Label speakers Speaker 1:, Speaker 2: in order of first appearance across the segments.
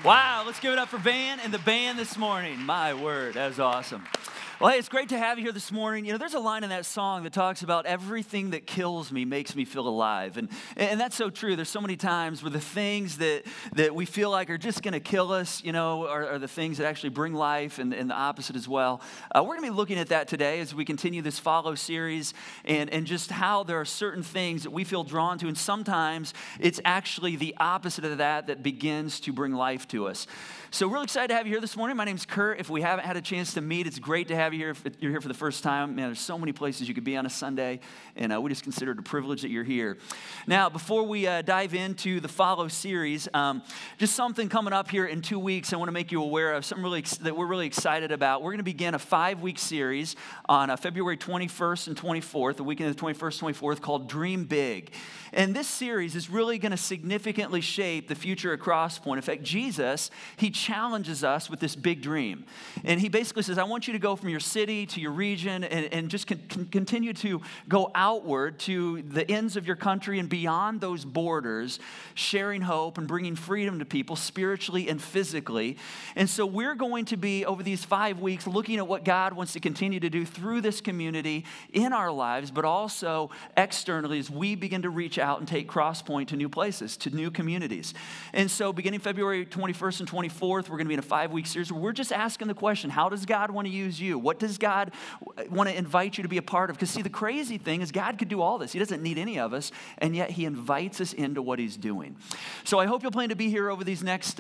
Speaker 1: Wow, let's give it up for Van and the band this morning. My word, that was awesome. Well, hey, it's great to have you here this morning. You know, there's a line in that song that talks about everything that kills me makes me feel alive. And that's so true. There's so many times where the things that we feel like are just going to kill us, you know, are the things that actually bring life and the opposite as well. We're going to be looking at that today as we continue this Follow series and just how there are certain things that we feel drawn to. And sometimes it's actually the opposite of that begins to bring life to us. So we're really excited to have you here this morning. My name's Kurt. If we haven't had a chance to meet, it's great to have you here. If you're here for the first time, man, there's so many places you could be on a Sunday, and we just consider it a privilege that you're here. Now, before we dive into the Follow series, just something coming up here in 2 weeks I want to make you aware of, something that we're really excited about. We're going to begin a 5-week series on February 21st and 24th, the weekend of the 21st, 24th, called Dream Big. And this series is really going to significantly shape the future at Crosspoint. In fact, Jesus, he challenges us with this big dream. And he basically says, I want you to go from your city to your region and just continue to go outward to the ends of your country and beyond those borders, sharing hope and bringing freedom to people spiritually and physically. And so we're going to be, over these 5 weeks, looking at what God wants to continue to do through this community in our lives, but also externally as we begin to reach out and take Crosspoint to new places, to new communities. And so beginning February 21st and 24th, we're going to be in a 5-week series where we're just asking the question, how does God want to use you? What does God want to invite you to be a part of? Because see, the crazy thing is God could do all this. He doesn't need any of us, and yet he invites us into what he's doing. So I hope you'll plan to be here over these next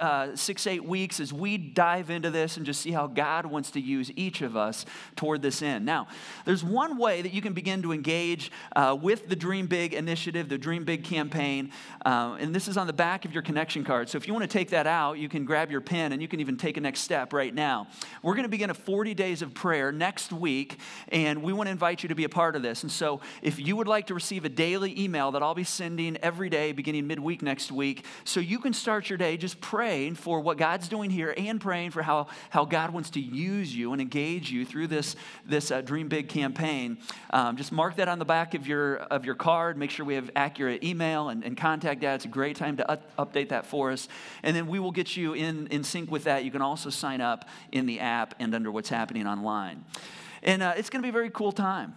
Speaker 1: 6-8 weeks as we dive into this and just see how God wants to use each of us toward this end. Now, there's one way that you can begin to engage with the Dream Big initiative, the Dream Big campaign, and this is on the back of your connection card. So if you want to take that out, you can grab your pen and you can even take a next step right now. We're going to begin a 40 days of prayer next week, and we want to invite you to be a part of this. And so if you would like to receive a daily email that I'll be sending every day beginning midweek next week, so you can start your day just praying for what God's doing here and praying for how God wants to use you and engage you through this Dream Big campaign. Just mark that on the back of your card. Make sure we have accurate email and contact data. It's a great time to update that for us. And then we will get you in sync with that. You can also sign up in the app and under what's happening online. And it's going to be a very cool time.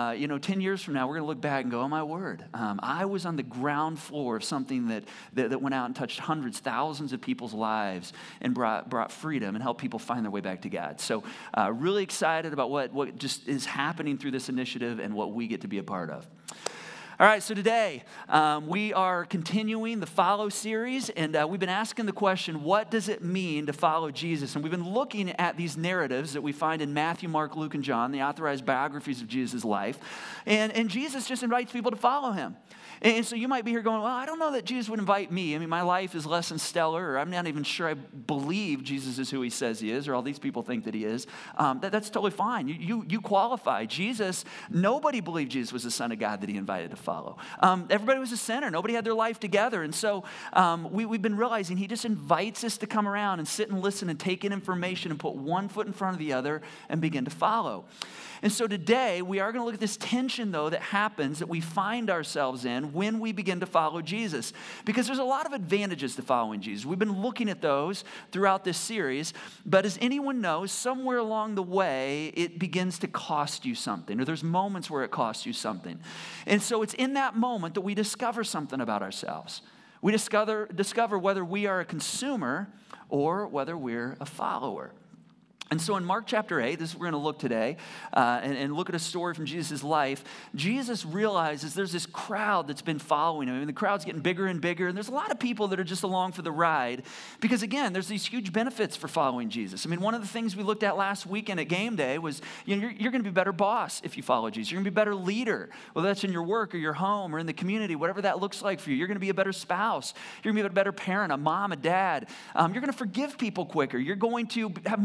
Speaker 1: 10 years from now, we're going to look back and go, oh, my word. I was on the ground floor of something that went out and touched hundreds, thousands of people's lives and brought freedom and helped people find their way back to God. So really excited about what just is happening through this initiative and what we get to be a part of. All right, so today we are continuing the Follow series, and we've been asking the question, what does it mean to follow Jesus? And we've been looking at these narratives that we find in Matthew, Mark, Luke, and John, the authorized biographies of Jesus' life. And Jesus just invites people to follow him. And so you might be here going, well, I don't know that Jesus would invite me. I mean, my life is less than stellar, or I'm not even sure I believe Jesus is who he says he is, or all these people think that he is. That's totally fine. You qualify. Jesus, nobody believed Jesus was the Son of God that he invited to follow. Everybody was a sinner. Nobody had their life together. And so we've been realizing he just invites us to come around and sit and listen and take in information and put one foot in front of the other and begin to follow. And so today, we are going to look at this tension, though, that happens, that we find ourselves in when we begin to follow Jesus. Because there's a lot of advantages to following Jesus. We've been looking at those throughout this series. But as anyone knows, somewhere along the way, it begins to cost you something. Or there's moments where it costs you something. And so it's in that moment that we discover something about ourselves. We discover whether we are a consumer or whether we're a follower. And so in Mark chapter 8, this is where we're going to look today, and look at a story from Jesus' life. Jesus realizes there's this crowd that's been following him. I mean, the crowd's getting bigger and bigger, and there's a lot of people that are just along for the ride. Because again, there's these huge benefits for following Jesus. I mean, one of the things we looked at last weekend at game day was, you're going to be a better boss if you follow Jesus. You're going to be a better leader, whether that's in your work or your home or in the community, whatever that looks like for you. You're going to be a better spouse. You're going to be a better parent, a mom, a dad. You're going to forgive people quicker. You're going to have more enthusiasm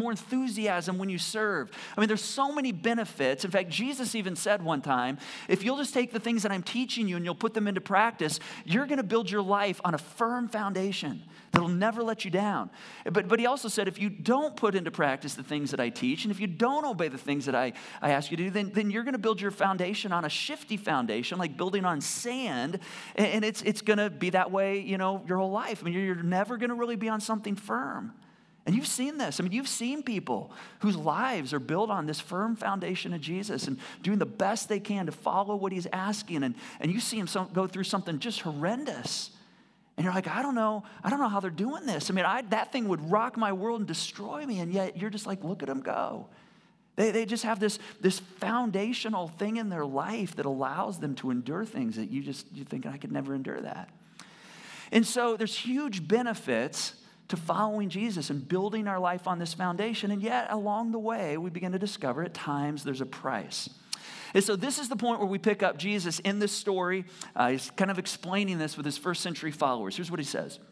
Speaker 1: enthusiasm when you serve. I mean, there's so many benefits. In fact, Jesus even said one time, if you'll just take the things that I'm teaching you and you'll put them into practice, you're going to build your life on a firm foundation that'll never let you down. But he also said, if you don't put into practice the things that I teach, and if you don't obey the things that I ask you to do, then you're going to build your foundation on a shifty foundation, like building on sand, and it's going to be that way, your whole life. I mean, you're never going to really be on something firm. And you've seen this. I mean, you've seen people whose lives are built on this firm foundation of Jesus and doing the best they can to follow what he's asking, and you see them go through something just horrendous. And you're like, I don't know how they're doing this. I mean, that thing would rock my world and destroy me, and yet you're just like, look at them go. They just have this foundational thing in their life that allows them to endure things that you think, I could never endure that. And so there's huge benefits to following Jesus and building our life on this foundation, and yet along the way, we begin to discover at times there's a price. And so this is the point where we pick up Jesus in this story. He's kind of explaining this with his first century followers. Here's what he says.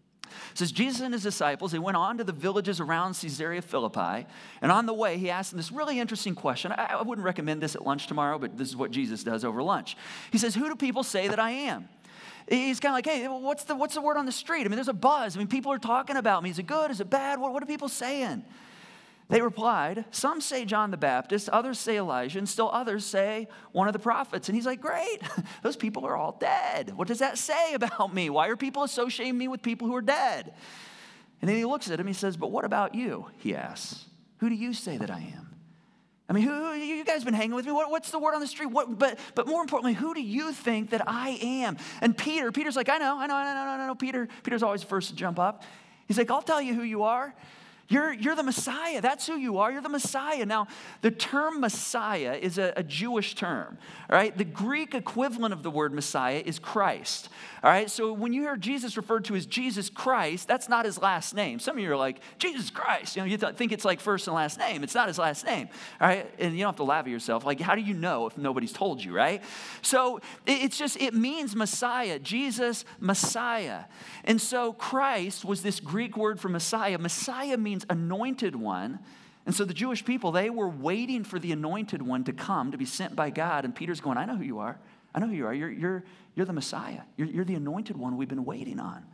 Speaker 1: It says, Jesus and his disciples, they went on to the villages around Caesarea Philippi, and on the way, he asked them this really interesting question. I wouldn't recommend this at lunch tomorrow, but this is what Jesus does over lunch. He says, who do people say that I am? He's kind of like, hey, what's the word on the street? I mean, there's a buzz. I mean, people are talking about me. Is it good? Is it bad? What are people saying? They replied, some say John the Baptist, others say Elijah, and still others say one of the prophets. And he's like, great, those people are all dead. What does that say about me? Why are people associating me with people who are dead? And then he looks at him, he says, but what about you? He asks, who do you say that I am? I mean, who you guys been hanging with me? What's the word on the street? But more importantly, who do you think that I am? And Peter's like, I know. Peter's always the first to jump up. He's like, I'll tell you who you are. You're the Messiah. That's who you are. You're the Messiah. Now, the term Messiah is a Jewish term, all right? The Greek equivalent of the word Messiah is Christ, all right? So when you hear Jesus referred to as Jesus Christ, that's not his last name. Some of you are like, Jesus Christ. You think it's like first and last name. It's not his last name, all right? And you don't have to laugh at yourself. Like, how do you know if nobody's told you, right? So it means Messiah, Jesus, Messiah. And so Christ was this Greek word for Messiah. Messiah means anointed one. And so the Jewish people, they were waiting for the anointed one to come, to be sent by God. And Peter's going, I know who you are. I know who you are. You're the Messiah. You're the anointed one we've been waiting on.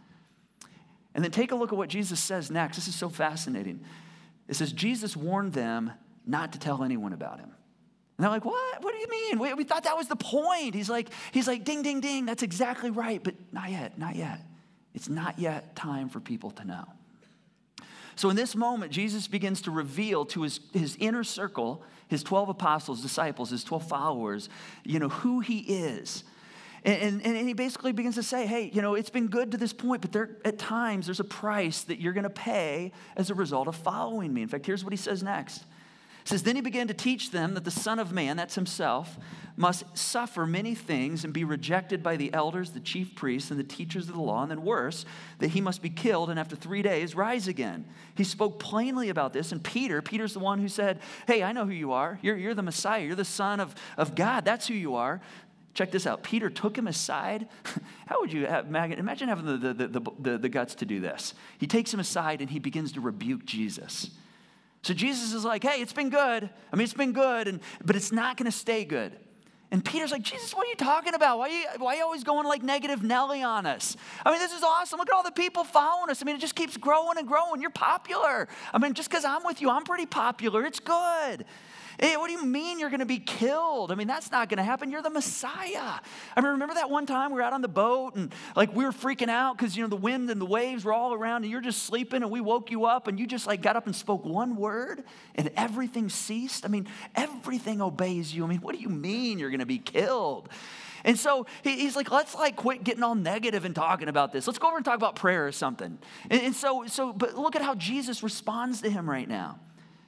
Speaker 1: And then take a look at what Jesus says next. This is so fascinating. It says, Jesus warned them not to tell anyone about him. And they're like, what? What do you mean? We thought that was the point. He's like, ding, ding, ding. That's exactly right. But not yet. It's not yet time for people to know. So in this moment, Jesus begins to reveal to his inner circle, his 12 apostles, disciples, his 12 followers, who he is. And he basically begins to say, hey, it's been good to this point, but at times there's a price that you're going to pay as a result of following me. In fact, here's what he says next. It says, then he began to teach them that the Son of Man, that's himself, must suffer many things and be rejected by the elders, the chief priests, and the teachers of the law, and then worse, that he must be killed and after 3 days rise again. He spoke plainly about this, and Peter's the one who said, hey, I know who you are. You're the Messiah. You're the Son of God. That's who you are. Check this out. Peter took him aside. How would you imagine having the guts to do this? He takes him aside and he begins to rebuke Jesus. So Jesus is like, hey, it's been good. I mean, it's been good, but it's not going to stay good. And Peter's like, Jesus, what are you talking about? Why are you always going like negative Nelly on us? I mean, this is awesome. Look at all the people following us. I mean, it just keeps growing and growing. You're popular. I mean, just because I'm with you, I'm pretty popular. It's good. Hey, what do you mean you're going to be killed? I mean, that's not going to happen. You're the Messiah. I mean, remember that one time we were out on the boat and like we were freaking out because, the wind and the waves were all around and you're just sleeping and we woke you up and you just like got up and spoke one word and everything ceased. I mean, everything obeys you. I mean, what do you mean you're going to be killed? And so he's like, let's like quit getting all negative and talking about this. Let's go over and talk about prayer or something. And so, but look at how Jesus responds to him right now.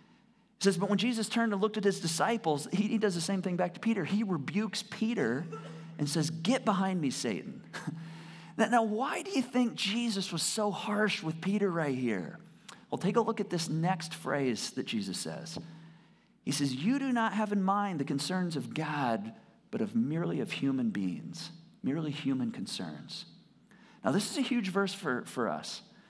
Speaker 1: It says, but when Jesus turned and looked at his disciples, he does the same thing back to Peter. He rebukes Peter and says, get behind me, Satan. Now, why do you think Jesus was so harsh with Peter right here? Well, take a look at this next phrase that Jesus says. He says, you do not have in mind the concerns of God, but merely of human beings, merely human concerns. Now, this is a huge verse for us.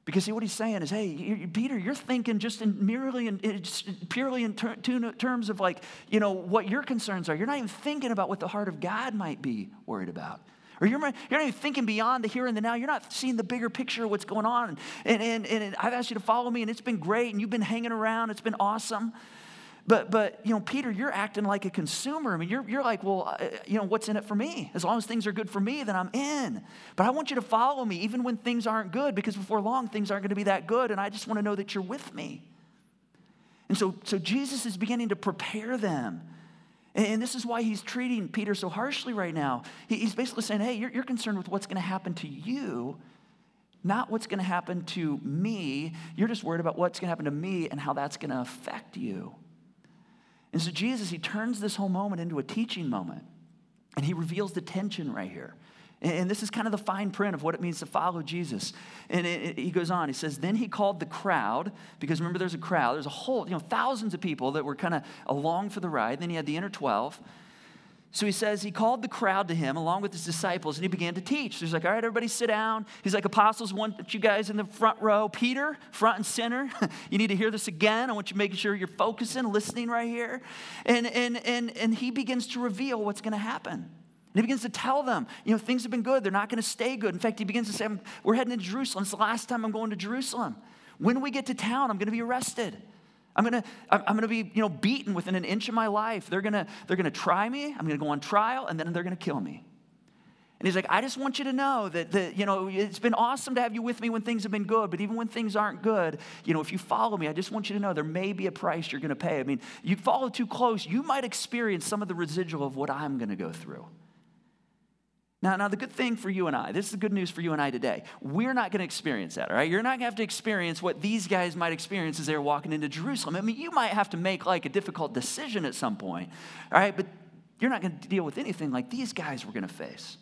Speaker 1: Because see, what he's saying is, hey, Peter, you're thinking just purely in terms of like, what your concerns are. You're not even thinking about what the heart of God might be worried about. Or you're not even thinking beyond the here and the now. You're not seeing the bigger picture of what's going on. And I've asked you to follow me, and it's been great, and you've been hanging around. It's been awesome. But Peter, you're acting like a consumer. I mean, you're like, well, what's in it for me? As long as things are good for me, then I'm in. But I want you to follow me even when things aren't good, because before long, things aren't going to be that good, and I just want to know that you're with me. And so Jesus is beginning to prepare them. And this is why he's treating Peter so harshly right now. He's basically saying, hey, you're concerned with what's going to happen to you, not what's going to happen to me. You're just worried about what's going to happen to me and how that's going to affect you. And so Jesus, he turns this whole moment into a teaching moment. And he reveals the tension right here. And this is kind of the fine print of what it means to follow Jesus. And he goes on, he says, then he called the crowd, because remember there's a crowd, there's a whole, thousands of people that were kind of along for the ride. Then he had the inner 12. So he says he called the crowd to him along with his disciples, and he began to teach. So he's like, all right, everybody sit down. He's like, apostles, want you guys in the front row. Peter, front and center. You need to hear this again. I want you making sure you're focusing, listening right here. And he begins to reveal what's going to happen. And he begins to tell them, things have been good. They're not going to stay good. In fact, he begins to say, we're heading to Jerusalem. It's the last time I'm going to Jerusalem. When we get to town, I'm going to be arrested. I'm gonna be, beaten within an inch of my life. They're gonna try me. I'm gonna go on trial, and then they're gonna kill me. And he's like, I just want you to know that it's been awesome to have you with me when things have been good, but even when things aren't good, if you follow me, I just want you to know there may be a price you're gonna pay. I mean, you follow too close, you might experience some of the residual of what I'm gonna go through. Now, the good thing for you and I, this is the good news for you and I today. We're not going to experience that, all right? You're not going to have to experience what these guys might experience as they're walking into Jerusalem. I mean, you might have to make like a difficult decision at some point, all right? But you're not going to deal with anything like these guys were going to face.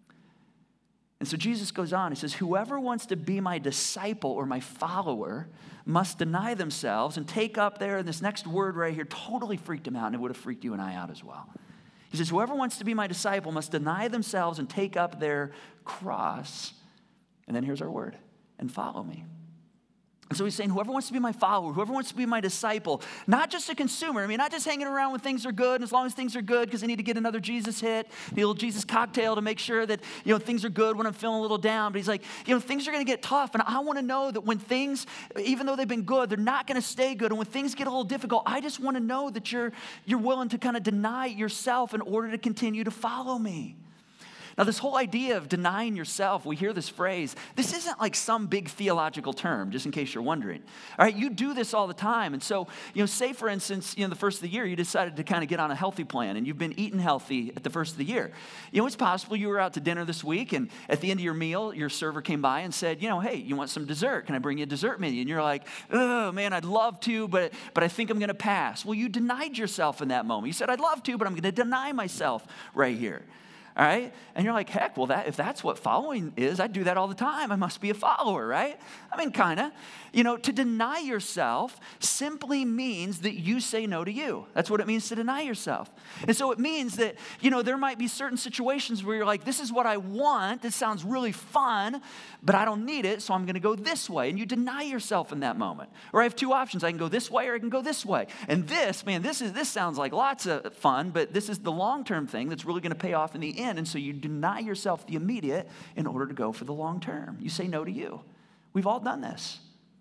Speaker 1: And so Jesus goes on, he says, whoever wants to be my disciple or my follower must deny themselves and take up there, and this next word right here totally freaked him out, and it would have freaked you and I out as well. He says, whoever wants to be my disciple must deny themselves and take up their cross. And then here's our word, and follow me. And so he's saying, whoever wants to be my follower, whoever wants to be my disciple, not just a consumer. I mean, not just hanging around when things are good, and as long as things are good, because I need to get another Jesus hit, the little Jesus cocktail to make sure that, things are good when I'm feeling a little down. But he's like, things are going to get tough, and I want to know that when things, even though they've been good, they're not going to stay good. And when things get a little difficult, I just want to know that you're willing to kind of deny yourself in order to continue to follow me. Now, this whole idea of denying yourself, we hear this phrase. This isn't like some big theological term, just in case you're wondering. All right, you do this all the time. And so, say, for instance, the first of the year, you decided to kind of get on a healthy plan, and you've been eating healthy at the first of the year. It's possible you were out to dinner this week, and at the end of your meal, your server came by and said, hey, you want some dessert? Can I bring you a dessert menu? And you're like, oh, man, I'd love to, but I think I'm going to pass. Well, you denied yourself in that moment. You said, I'd love to, but I'm going to deny myself right here. All right? And you're like, heck, well, if that's what following is, I do that all the time. I must be a follower, right? I mean, kind of. To deny yourself simply means that you say no to you. That's what it means to deny yourself. And so it means that, there might be certain situations where you're like, this is what I want. This sounds really fun, but I don't need it, so I'm going to go this way. And you deny yourself in that moment. Or I have two options. I can go this way or I can go this way. And this sounds like lots of fun, but this is the long-term thing that's really going to pay off in the end. And so you deny yourself the immediate in order to go for the long term. You say no to you. We've all done this.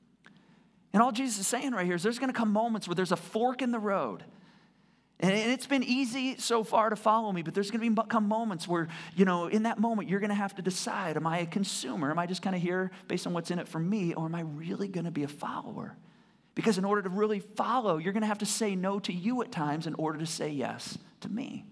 Speaker 1: And all Jesus is saying right here is there's going to come moments where there's a fork in the road. And it's been easy so far to follow me, but there's going to come moments where, in that moment, you're going to have to decide, am I a consumer? Am I just kind of here based on what's in it for me? Or am I really going to be a follower? Because in order to really follow, you're going to have to say no to you at times in order to say yes to me.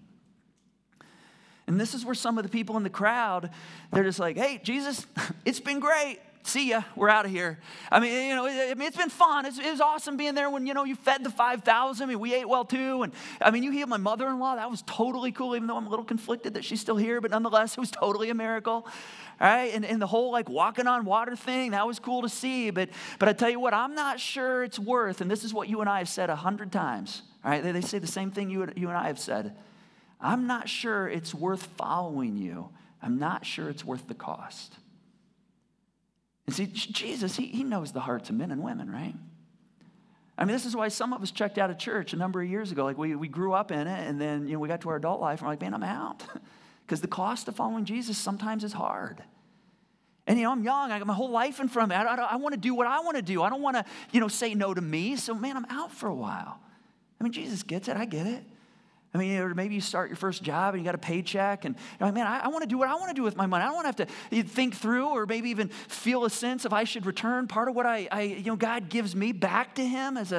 Speaker 1: And this is where some of the people in the crowd, they're just like, hey, Jesus, it's been great. See ya. We're out of here. I mean, it's been fun. It was awesome being there when, you fed the 5,000. I mean, we ate well too. And I mean, you healed my mother-in-law. That was totally cool, even though I'm a little conflicted that she's still here. But nonetheless, it was totally a miracle. All right. And the whole walking on water thing, that was cool to see. But I tell you what, I'm not sure it's worth, and this is what you and I have said 100 times. All right. They say the same thing you and I have said. I'm not sure it's worth following you. I'm not sure it's worth the cost. And see, Jesus, he knows the hearts of men and women, right? I mean, this is why some of us checked out of church a number of years ago. Like we grew up in it, and then we got to our adult life, and we're like, man, I'm out. Because the cost of following Jesus sometimes is hard. And I'm young. I got my whole life in front of me. I want to do what I want to do. I don't want to, say no to me. So, man, I'm out for a while. I mean, Jesus gets it. I get it. I mean, or maybe you start your first job and you got a paycheck, and you're like, man, I want to do what I want to do with my money. I don't want to have to think through or maybe even feel a sense of I should return part of what God gives me back to Him as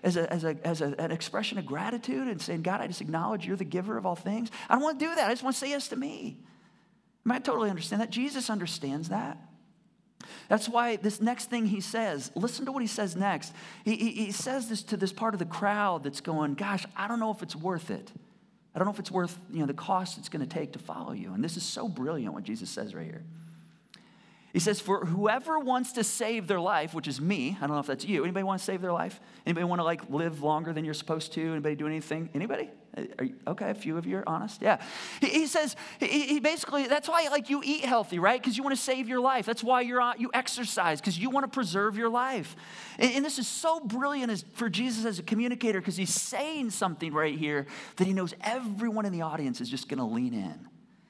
Speaker 1: an expression of gratitude and saying, God, I just acknowledge You're the giver of all things. I don't want to do that. I just want to say yes to me. I totally understand that. Jesus understands that. That's why this next thing He says, listen to what He says next. He says this to this part of the crowd that's going, gosh, I don't know if it's worth it. I don't know if it's worth the cost it's going to take to follow You. And this is so brilliant what Jesus says right here. He says, for whoever wants to save their life, which is me, I don't know if that's you. Anybody want to save their life? Anybody want to live longer than you're supposed to? Anybody do anything? Anybody? Are you, okay, a few of you are honest. Yeah. He says, he basically, that's why you eat healthy, right? Because you want to save your life. That's why you exercise, because you want to preserve your life. And this is so brilliant for Jesus as a communicator, because He's saying something right here that He knows everyone in the audience is just going to lean in.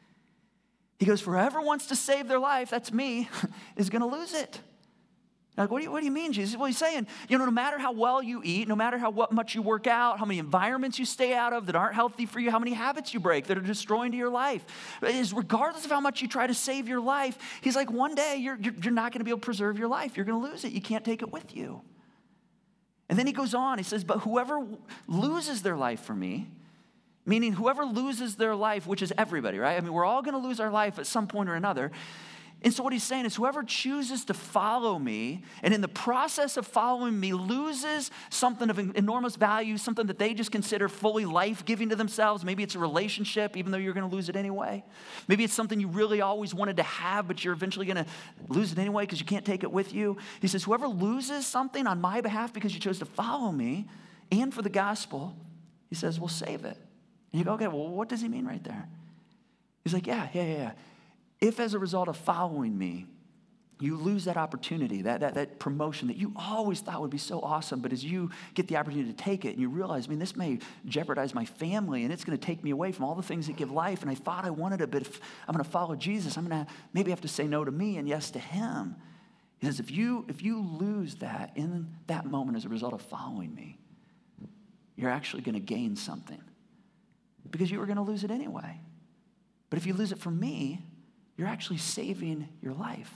Speaker 1: He goes, for whoever wants to save their life, that's me, is going to lose it. Like, what do you mean, Jesus? Well, He's saying, no matter how well you eat, no matter how much you work out, how many environments you stay out of that aren't healthy for you, how many habits you break that are destroying to your life, is regardless of how much you try to save your life, He's like, one day you're not going to be able to preserve your life. You're going to lose it. You can't take it with you. And then He goes on. He says, but whoever loses their life for me, meaning whoever loses their life, which is everybody, right? I mean, we're all going to lose our life at some point or another. And so what He's saying is whoever chooses to follow me, and in the process of following me loses something of enormous value, something that they just consider fully life-giving to themselves. Maybe it's a relationship, even though you're going to lose it anyway. Maybe it's something you really always wanted to have, but you're eventually going to lose it anyway because you can't take it with you. He says, whoever loses something on my behalf because you chose to follow me and for the gospel, He says, will save it. And you go, okay, well, what does He mean right there? He's like, yeah. If as a result of following me, you lose that opportunity, that promotion that you always thought would be so awesome, but as you get the opportunity to take it and you realize, this may jeopardize my family and it's going to take me away from all the things that give life, and I thought I wanted it, but if I'm going to follow Jesus, I'm going to maybe have to say no to me and yes to Him. He says, if you lose that in that moment as a result of following me, you're actually going to gain something. Because you were going to lose it anyway. But if you lose it for me, you're actually saving your life.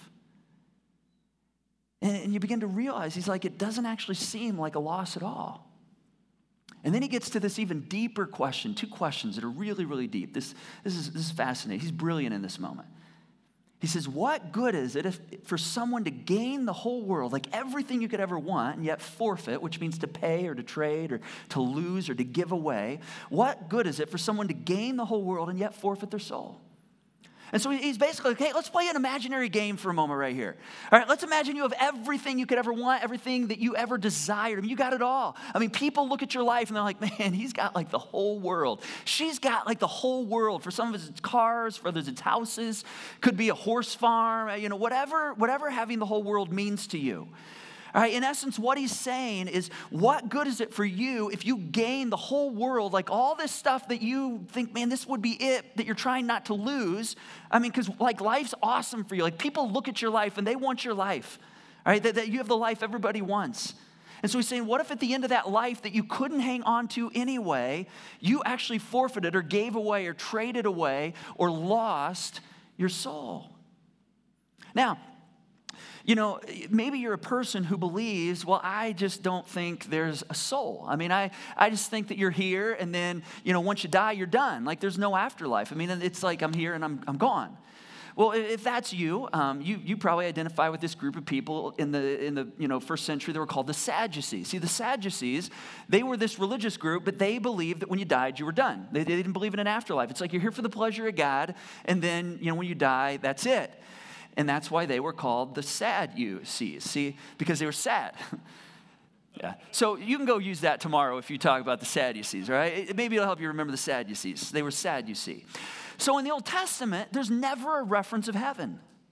Speaker 1: And you begin to realize, He's like, it doesn't actually seem like a loss at all. And then He gets to this even deeper question, two questions that are really, really deep. This is fascinating. He's brilliant in this moment. He says, what good is it for someone to gain the whole world, like everything you could ever want, and yet forfeit, which means to pay or to trade or to lose or to give away? What good is it for someone to gain the whole world and yet forfeit their soul? And so He's basically, okay, let's play an imaginary game for a moment right here. All right, let's imagine you have everything you could ever want, everything that you ever desired. You got it all. People look at your life and they're like, man, he's got the whole world. She's got the whole world. For some of us, it's cars. For others, it's houses. Could be a horse farm. Whatever having the whole world means to you. All right, in essence, what He's saying is, what good is it for you if you gain the whole world, like all this stuff that you think, man, this would be it, that you're trying not to lose? Because life's awesome for you. People look at your life and they want your life, all right, that you have the life everybody wants. And so He's saying, what if at the end of that life that you couldn't hang on to anyway, you actually forfeited or gave away or traded away or lost your soul? Now, maybe you're a person who believes, well, I just don't think there's a soul. I just think that you're here and then, once you die, you're done. There's no afterlife. It's like I'm here and I'm gone. Well, if that's you, you probably identify with this group of people in the first century. They were called the Sadducees. See, the Sadducees, they were this religious group, but they believed that when you died, you were done. They didn't believe in an afterlife. It's like you're here for the pleasure of God, and then, when you die, that's it. And that's why they were called the Sadducees, see, because they were sad. Yeah. So you can go use that tomorrow if you talk about the Sadducees, right? Maybe it'll help you remember the Sadducees. They were sad, you see. So in the Old Testament, there's never a reference of heaven.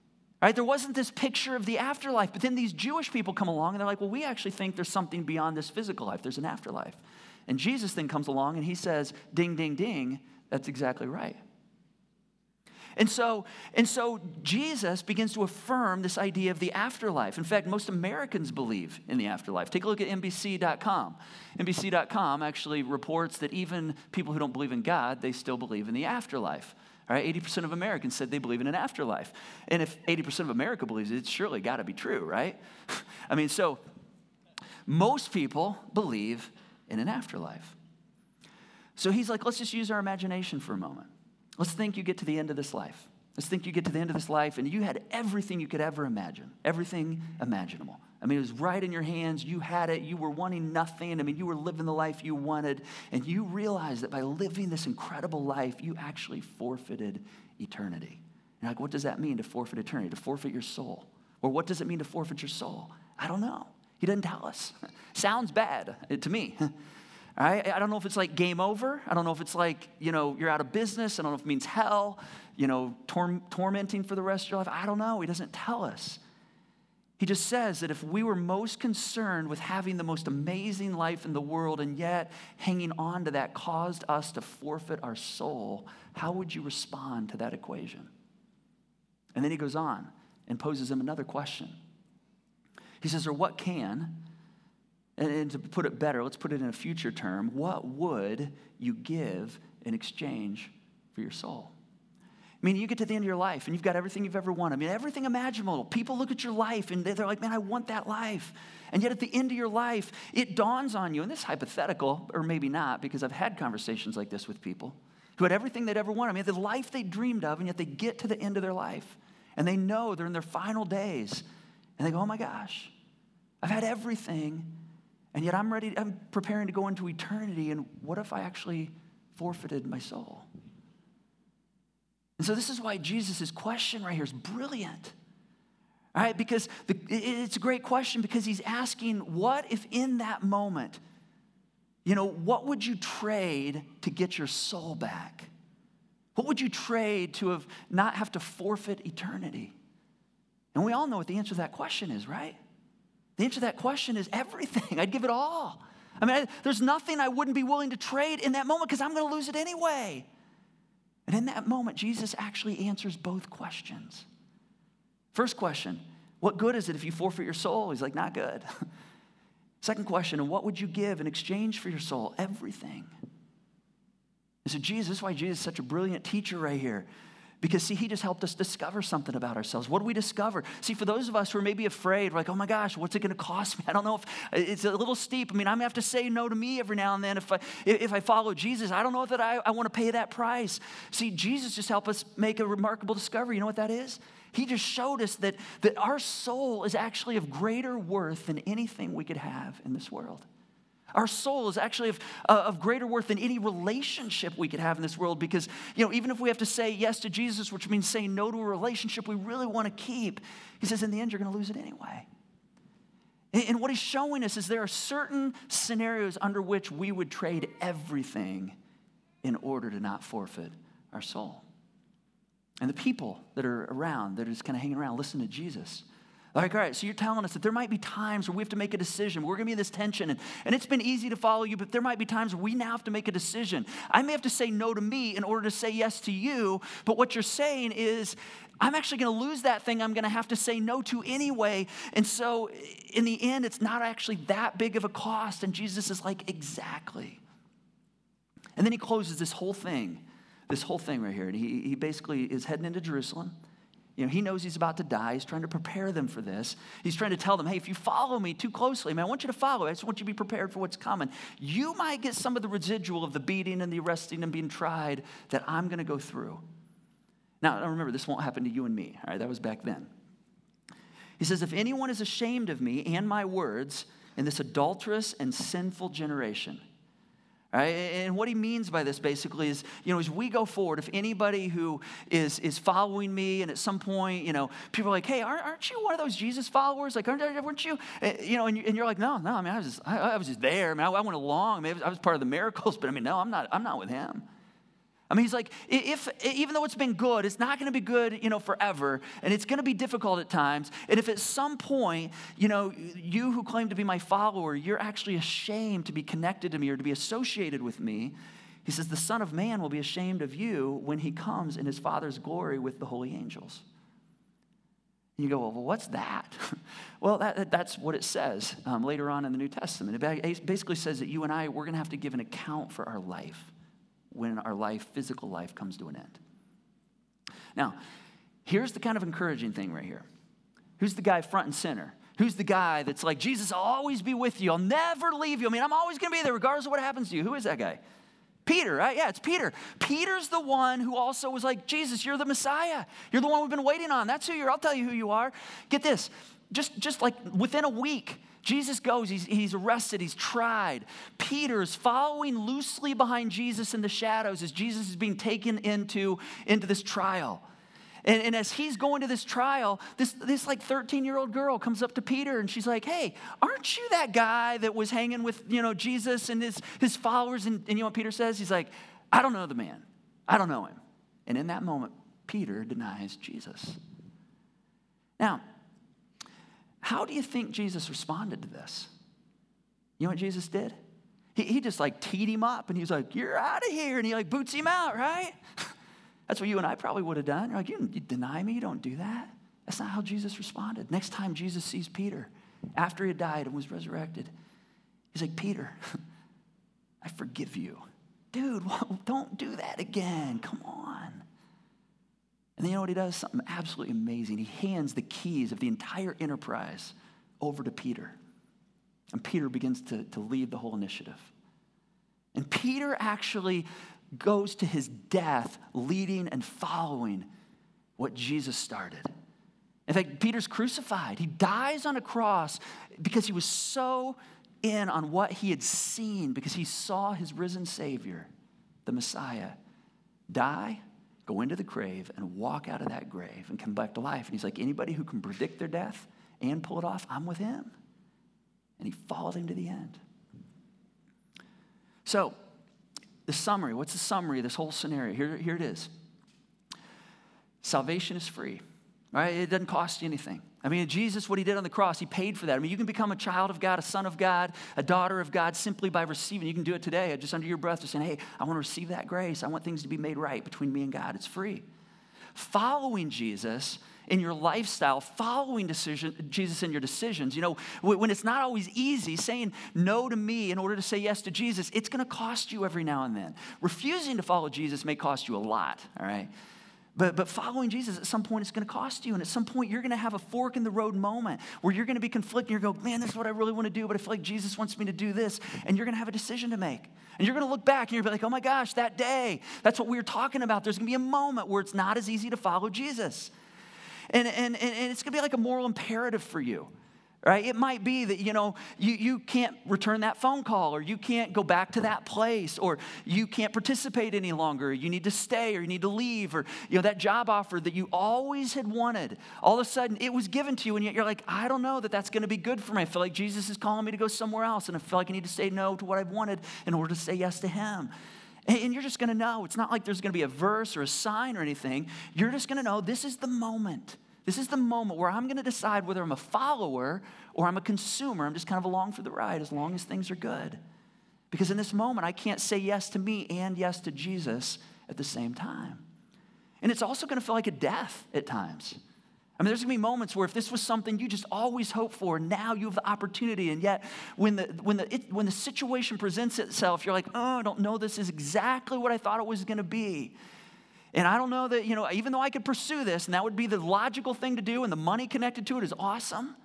Speaker 1: Right? There wasn't this picture of the afterlife. But then these Jewish people come along and they're like, well, we actually think there's something beyond this physical life. There's an afterlife. And Jesus then comes along and he says, ding, ding, ding, that's exactly right. And so Jesus begins to affirm this idea of the afterlife. In fact, most Americans believe in the afterlife. Take a look at NBC.com. NBC.com actually reports that even people who don't believe in God, they still believe in the afterlife. All right, 80% of Americans said they believe in an afterlife. And if 80% of America believes it, it's surely got to be true, right? I mean, so most people believe in an afterlife. So he's like, let's just use our imagination for a moment. Let's think you get to the end of this life. Let's think you get to the end of this life and you had everything you could ever imagine, everything imaginable. I mean, it was right in your hands. You had it. You were wanting nothing. I mean, you were living the life you wanted. And you realized that by living this incredible life, you actually forfeited eternity. You're like, what does that mean to forfeit eternity? To forfeit your soul? Or what does it mean to forfeit your soul? I don't know. He doesn't tell us. Sounds bad to me. All right? I don't know if it's like game over. I don't know if it's like, you're out of business. I don't know if it means hell, tormenting for the rest of your life. I don't know. He doesn't tell us. He just says that if we were most concerned with having the most amazing life in the world and yet hanging on to that caused us to forfeit our soul, how would you respond to that equation? And then he goes on and poses him another question. He says, or what can, and to put it better, let's put it in a future term, what would you give in exchange for your soul? I mean, you get to the end of your life and you've got everything you've ever wanted. I mean, everything imaginable. People look at your life and they're like, man, I want that life. And yet at the end of your life, it dawns on you, and this is hypothetical, or maybe not, because I've had conversations like this with people who had everything they'd ever wanted. I mean, the life they dreamed of, and yet they get to the end of their life and they know they're in their final days and they go, oh my gosh, I've had everything and yet I'm preparing to go into eternity, and what if I actually forfeited my soul? And so this is why Jesus' question right here is brilliant, all right? Because it's a great question because he's asking, what if in that moment, what would you trade to get your soul back? What would you trade to not have to forfeit eternity? And we all know what the answer to that question is, right? The answer to that question is everything. I'd give it all. I mean, there's nothing I wouldn't be willing to trade in that moment because I'm going to lose it anyway. And in that moment, Jesus actually answers both questions. First question, what good is it if you forfeit your soul? He's like, not good. Second question, and what would you give in exchange for your soul? Everything. And so this is why Jesus is such a brilliant teacher right here. Because, see, he just helped us discover something about ourselves. What do we discover? See, for those of us who are maybe afraid, we're like, oh my gosh, what's it going to cost me? I don't know if it's a little steep. I mean, I'm going to have to say no to me every now and then if I follow Jesus. I don't know that I want to pay that price. See, Jesus just helped us make a remarkable discovery. You know what that is? He just showed us that our soul is actually of greater worth than anything we could have in this world. Our soul is actually of greater worth than any relationship we could have in this world because, even if we have to say yes to Jesus, which means saying no to a relationship we really want to keep, he says in the end, you're going to lose it anyway. And what he's showing us is there are certain scenarios under which we would trade everything in order to not forfeit our soul. And the people that are around, that are just kind of hanging around, listen to Jesus. Like, all right, so you're telling us that there might be times where we have to make a decision. We're going to be in this tension, and it's been easy to follow you, but there might be times where we now have to make a decision. I may have to say no to me in order to say yes to you, but what you're saying is I'm actually going to lose that thing I'm going to have to say no to anyway. And so in the end, it's not actually that big of a cost. And Jesus is like, exactly. And then he closes this whole thing right here. And he basically is heading into Jerusalem. He knows he's about to die. He's trying to prepare them for this. He's trying to tell them, hey, if you follow me too closely, man, I want you to follow. I just want you to be prepared for what's coming. You might get some of the residual of the beating and the arresting and being tried that I'm going to go through. Now, remember, this won't happen to you and me. All right, that was back then. He says, if anyone is ashamed of me and my words in this adulterous and sinful generation. Right? And what he means by this basically is, as we go forward, if anybody who is following me and at some point, people are like, hey, aren't you one of those Jesus followers? Like, weren't you? And you're like, no, I mean, I was just there. I mean, I went along. Maybe I was part of the miracles, but I mean, no, I'm not with him. I mean, he's like, if even though it's been good, it's not going to be good, forever, and it's going to be difficult at times. And if at some point, you who claim to be my follower, you're actually ashamed to be connected to me or to be associated with me, he says, the Son of Man will be ashamed of you when he comes in his Father's glory with the holy angels. And you go, well, what's that? Well, that's what it says later on in the New Testament. It basically says that you and I, we're going to have to give an account for our life when our physical life comes to an end. Now, here's the kind of encouraging thing right here. Who's the guy front and center? Who's the guy that's like, Jesus, I'll always be with you. I'll never leave you. I mean, I'm always going to be there regardless of what happens to you. Who is that guy? Peter, right? Yeah, it's Peter. Peter's the one who also was like, Jesus, you're the Messiah. You're the one we've been waiting on. That's who you are. I'll tell you who you are. Get this. Just like within a week, Jesus goes, he's arrested, he's tried. Peter is following loosely behind Jesus in the shadows as Jesus is being taken into this trial. And as he's going to this trial, this like 13-year-old girl comes up to Peter and she's like, hey, aren't you that guy that was hanging with, Jesus and his followers? And you know what Peter says? He's like, I don't know the man. I don't know him. And in that moment, Peter denies Jesus. Now, how do you think Jesus responded to this? You know what Jesus did? He just like teed him up and he was like, you're out of here. And he like boots him out, right? That's what you and I probably would have done. You're like, you deny me, you don't do that. That's not how Jesus responded. Next time Jesus sees Peter, after he had died and was resurrected, he's like, Peter, I forgive you. Dude, don't do that again. Come on. And then you know what he does? Something absolutely amazing. He hands the keys of the entire enterprise over to Peter. And Peter begins to lead the whole initiative. And Peter actually goes to his death leading and following what Jesus started. In fact, Peter's crucified. He dies on a cross because he was so in on what he had seen, because he saw his risen Savior, the Messiah, die, go into the grave, and walk out of that grave and come back to life. And he's like, anybody who can predict their death and pull it off, I'm with him. And he followed him to the end. So, the summary, what's the summary of this whole scenario? Here it is. Salvation is free, right? It doesn't cost you anything. I mean, Jesus, what he did on the cross, he paid for that. I mean, you can become a child of God, a son of God, a daughter of God simply by receiving. You can do it today, just under your breath, just saying, hey, I want to receive that grace. I want things to be made right between me and God. It's free. Following Jesus in your lifestyle, following Jesus in your decisions. When it's not always easy, saying no to me in order to say yes to Jesus, it's going to cost you every now and then. Refusing to follow Jesus may cost you a lot, all right? But following Jesus, at some point, it's going to cost you. And at some point, you're going to have a fork in the road moment where you're going to be conflicted. You're going to go, man, this is what I really want to do, but I feel like Jesus wants me to do this. And you're going to have a decision to make. And you're going to look back and you're going to be like, oh my gosh, that day, that's what we were talking about. There's going to be a moment where it's not as easy to follow Jesus. And it's going to be like a moral imperative for you. Right? It might be that, you can't return that phone call, or you can't go back to that place, or you can't participate any longer. You need to stay, or you need to leave, or, that job offer that you always had wanted. All of a sudden, it was given to you, and yet you're like, I don't know that that's going to be good for me. I feel like Jesus is calling me to go somewhere else, and I feel like I need to say no to what I've wanted in order to say yes to him. And you're just going to know. It's not like there's going to be a verse or a sign or anything. You're just going to know this is the moment. This is the moment where I'm going to decide whether I'm a follower or I'm a consumer. I'm just kind of along for the ride as long as things are good. Because in this moment, I can't say yes to me and yes to Jesus at the same time. And it's also going to feel like a death at times. I mean, there's going to be moments where if this was something you just always hoped for, now you have the opportunity, and yet when the situation presents itself, you're like, oh, I don't know this is exactly what I thought it was going to be. And I don't know that, even though I could pursue this, and that would be the logical thing to do, and the money connected to it is awesome,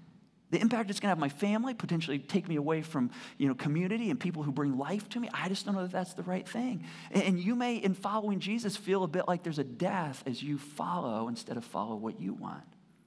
Speaker 1: the impact it's going to have on my family, potentially take me away from, community and people who bring life to me, I just don't know that that's the right thing. And you may, in following Jesus, feel a bit like there's a death as you follow instead of follow what you want.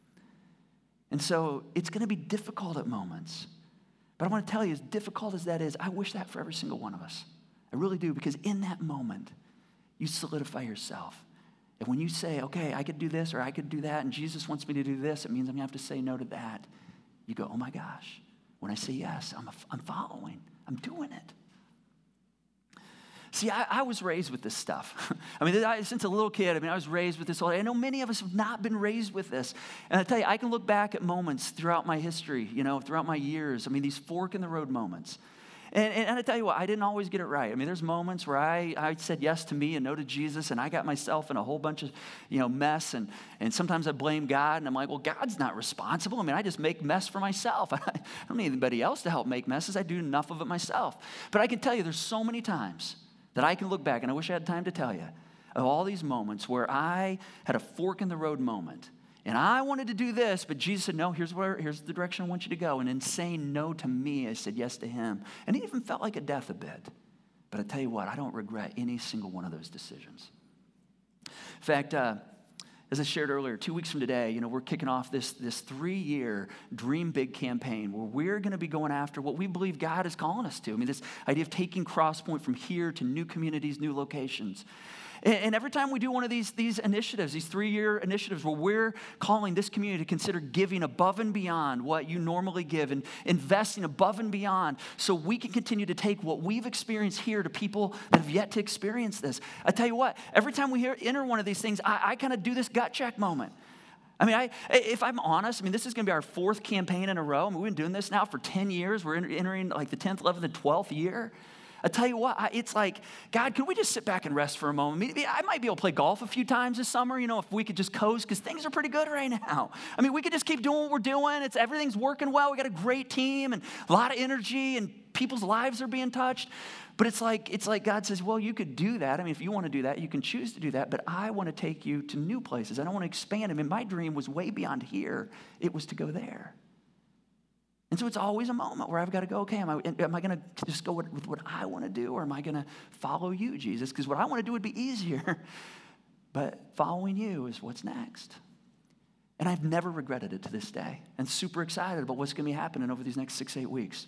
Speaker 1: And so it's going to be difficult at moments. But I want to tell you, as difficult as that is, I wish that for every single one of us. I really do, because in that moment, you solidify yourself. And when you say, okay, I could do this or I could do that, and Jesus wants me to do this, it means I'm going to have to say no to that. You go, oh my gosh, when I say yes, I'm following. I'm doing it. See, I was raised with this stuff. I mean, since a little kid, I was raised with this. I know many of us have not been raised with this. And I tell you, I can look back at moments throughout my history, throughout my years. These fork in the road moments. And I tell you what, I didn't always get it right. There's moments where I said yes to me and no to Jesus, and I got myself in a whole bunch of, mess. And sometimes I blame God, and I'm like, well, God's not responsible. I just make mess for myself. I don't need anybody else to help make messes. I do enough of it myself. But I can tell you, there's so many times that I can look back, and I wish I had time to tell you, of all these moments where I had a fork in the road moment. And I wanted to do this, but Jesus said, no, here's the direction I want you to go. And in saying no to me, I said yes to him. And it even felt like a death a bit. But I tell you what, I don't regret any single one of those decisions. In fact, as I shared earlier, 2 weeks from today, we're kicking off this 3-year Dream Big campaign where we're going to be going after what we believe God is calling us to. This idea of taking Crosspoint from here to new communities, new locations. And every time we do one of these initiatives, these 3-year initiatives where we're calling this community to consider giving above and beyond what you normally give and investing above and beyond so we can continue to take what we've experienced here to people that have yet to experience this. I tell you what, every time we enter one of these things, I kind of do this gut check moment. If I'm honest, this is going to be our 4th campaign in a row. We've been doing this now for 10 years. We're entering like the 10th, 11th, and 12th year. I tell you what, it's like, God, can we just sit back and rest for a moment? I might be able to play golf a few times this summer, if we could just coast, because things are pretty good right now. We could just keep doing what we're doing. Everything's working well. We got a great team and a lot of energy, and people's lives are being touched. But it's like God says, well, you could do that. If you want to do that, you can choose to do that. But I want to take you to new places. I don't want to expand. My dream was way beyond here. It was to go there. And so it's always a moment where I've got to go, okay, am I going to just go with what I want to do, or am I going to follow you, Jesus? Because what I want to do would be easier, but following you is what's next. And I've never regretted it to this day, and super excited about what's going to be happening over these next 6-8 weeks.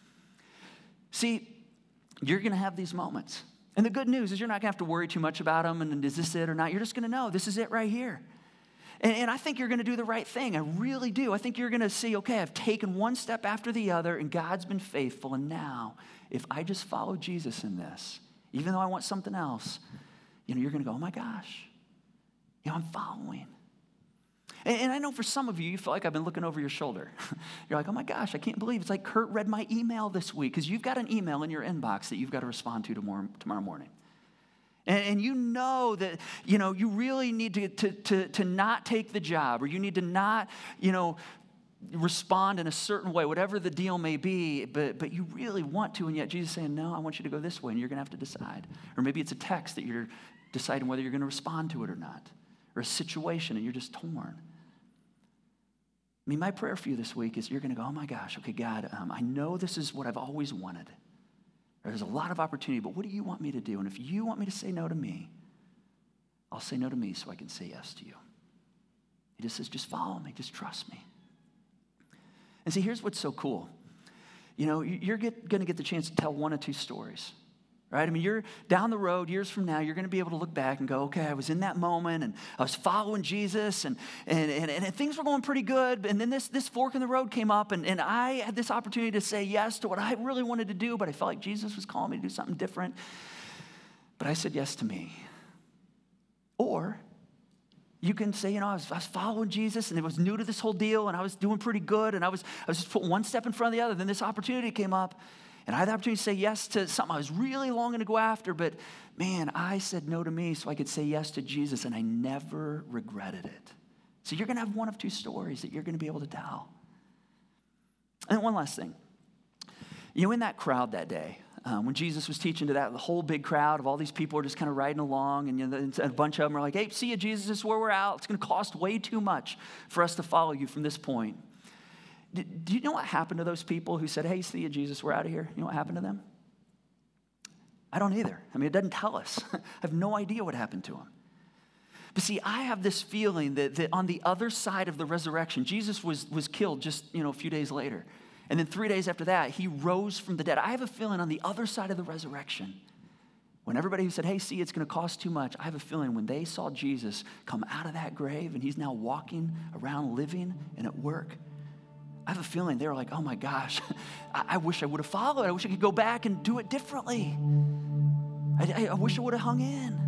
Speaker 1: See, you're going to have these moments. And the good news is you're not going to have to worry too much about them, and is this it or not? You're just going to know this is it right here. And I think you're going to do the right thing. I really do. I think you're going to see, okay, I've taken one step after the other, and God's been faithful. And now, if I just follow Jesus in this, even though I want something else, you're going to go, oh my gosh, I'm following. And I know for some of you, you feel like I've been looking over your shoulder. You're like, oh my gosh, I can't believe it's like Kurt read my email this week, because you've got an email in your inbox that you've got to respond to tomorrow morning. And you know that, you really need to not take the job, or you need to not, respond in a certain way, whatever the deal may be, but you really want to, and yet Jesus is saying, no, I want you to go this way, and you're going to have to decide. Or maybe it's a text that you're deciding whether you're going to respond to it or not, or a situation, and you're just torn. My prayer for you this week is you're going to go, oh my gosh, okay, God, I know this is what I've always wanted. There's a lot of opportunity, but what do you want me to do? And if you want me to say no to me, I'll say no to me so I can say yes to you. He just says, just follow me, just trust me. And see, here's what's so cool. You're going to get the chance to tell 1 or 2 stories, right? You're down the road, years from now, you're going to be able to look back and go, okay, I was in that moment, and I was following Jesus, and things were going pretty good, and then this fork in the road came up, and I had this opportunity to say yes to what I really wanted to do, but I felt like Jesus was calling me to do something different, but I said yes to me. Or you can say, I was following Jesus, and it was new to this whole deal, and I was doing pretty good, and I was just putting one step in front of the other, then this opportunity came up, and I had the opportunity to say yes to something I was really longing to go after, but man, I said no to me so I could say yes to Jesus, and I never regretted it. So you're going to have 1 of 2 stories that you're going to be able to tell. And one last thing. In that crowd that day, when Jesus was teaching to that whole big crowd of all these people are just kind of riding along, and a bunch of them are like, hey, see you, Jesus, this is where we're at. It's going to cost way too much for us to follow you from this point. Do you know what happened to those people who said, hey, see you, Jesus, we're out of here? You know what happened to them? I don't either. It doesn't tell us. I have no idea what happened to them. But see, I have this feeling that on the other side of the resurrection, Jesus was killed just a few days later. And then 3 days after that, he rose from the dead. I have a feeling on the other side of the resurrection, when everybody who said, hey, see, it's going to cost too much, I have a feeling when they saw Jesus come out of that grave and he's now walking around, living and at work, I have a feeling they were like, oh my gosh, I wish I would have followed. I wish I could go back and do it differently. I wish I would have hung in.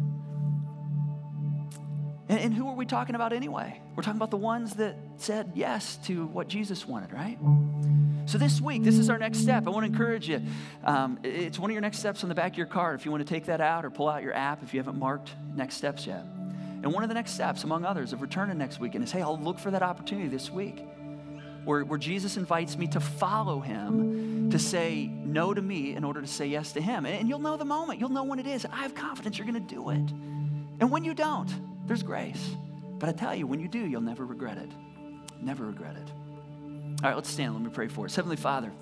Speaker 1: And who are we talking about anyway? We're talking about the ones that said yes to what Jesus wanted, right? So this week, this is our next step. I want to encourage you. It's one of your next steps on the back of your card if you want to take that out or pull out your app if you haven't marked next steps yet. And one of the next steps, among others, of returning next weekend is, hey, I'll look for that opportunity this week where Jesus invites me to follow him, to say no to me in order to say yes to him. And you'll know the moment. You'll know when it is. I have confidence you're going to do it. And when you don't, there's grace. But I tell you, when you do, you'll never regret it. Never regret it. All right, let's stand. Let me pray for us. Heavenly Father,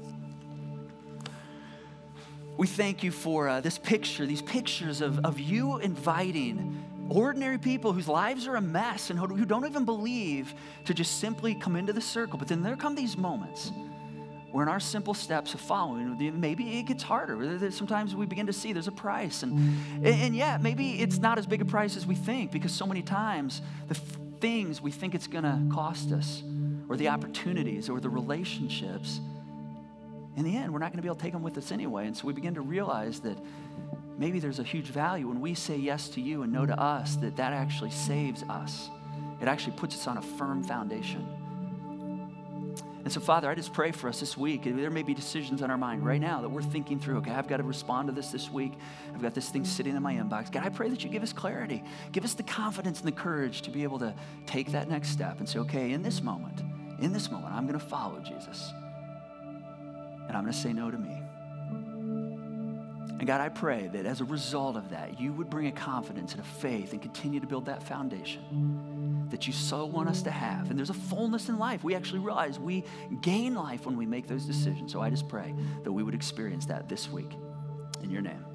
Speaker 1: we thank you for these pictures of you inviting ordinary people whose lives are a mess and who don't even believe to just simply come into the circle. But then there come these moments where in our simple steps of following, maybe it gets harder. Sometimes we begin to see there's a price. And yeah, maybe it's not as big a price as we think, because so many times the things we think it's going to cost us, or the opportunities, or the relationships, in the end, we're not going to be able to take them with us anyway. And so we begin to realize that maybe there's a huge value when we say yes to you and no to us, that actually saves us. It actually puts us on a firm foundation. And so, Father, I just pray for us this week. There may be decisions on our mind right now that we're thinking through. Okay, I've got to respond to this week. I've got this thing sitting in my inbox. God, I pray that you give us clarity. Give us the confidence and the courage to be able to take that next step and say, okay, in this moment, I'm going to follow Jesus. And I'm going to say no to me. And God, I pray that as a result of that, you would bring a confidence and a faith and continue to build that foundation that you so want us to have. And there's a fullness in life. We actually realize we gain life when we make those decisions. So I just pray that we would experience that this week. In your name.